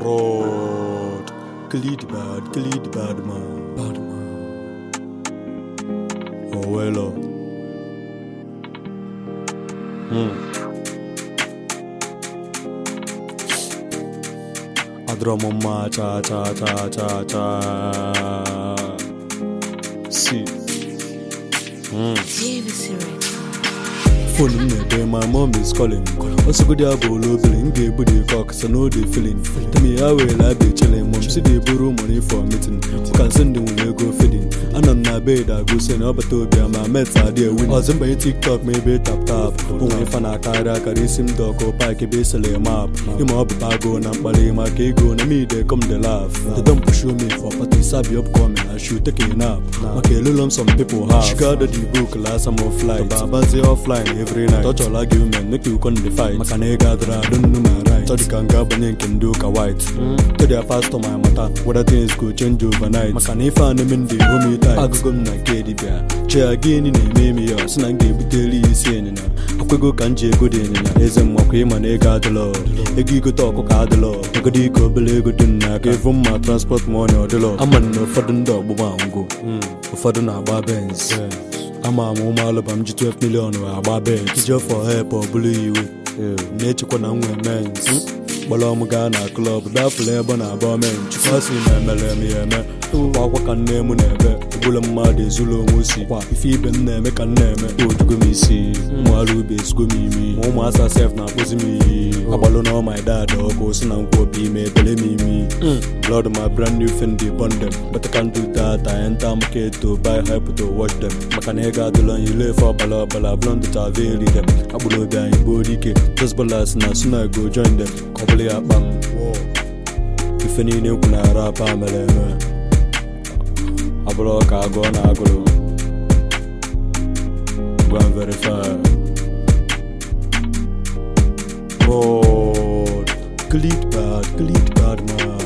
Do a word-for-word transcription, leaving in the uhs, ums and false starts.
Rod, Khalid bad, Khalid bad man, bad man. Oh well, oh. Hmm. Adromoma cha cha cha cha cha. See. Hmm. Phone me, babe, my mom is calling. Also good job, low billing, gave booty cocks, and no they feeling. Tell me how will I be chilling? Mom, see they borrow money for a meeting. You can send them when they go feeding. And on my bed, I go send up to be my mates are there. When I was in my TikTok, maybe tap tap. When I find a car, I carry sim dog or pack a basically a map. You know, I go and Bali, my kego, and me, they come the laugh. They don't push me for party, sabi upcoming. I should take a nap. Okay, little some people have. She got the book last summer flight. Babazi offline every night. Touch all argument, make you con the fight. Makanega dra, don't know my right. So the kanga banyan can do ka white. To their pastor my matter. What things go change overnight. Makanifa and them in the home tight. I go na kedi bear. Chair again in a meme or snag the bitterly seen. I could go kanji good in. Ism Maki Manega the law. A gigo talk of the law. A good eco belego to give them my transport money or the law. I'm an no further dog go. For the Nababens. I'm a mobile I'm just twelve million or a bed. Just for help or bully you. Nature can men's. Balomagana club, that flavor na bombing. Chikasi Melame, walk on name on ever. Bulamadi Zulu Musi. If you been there, make a name. Go to Gumisi, Malubi, Scumimi, Momasa self na me. Abalono, my dad, or Gosin and Kopi, may believe me. Blood my brand new Fendi bond them. But I can't do that. I enter market to buy hype to watch them. Makanega, the long you live for Bala Bala, blonde to Aveli them. Abulo guy, body just balas na soon I go join them. Probably a bang. If any new can rap, I'm a lemon. Abulo cargo and agro. Go and verify. Rod, Khalid bad, Khalid bad man.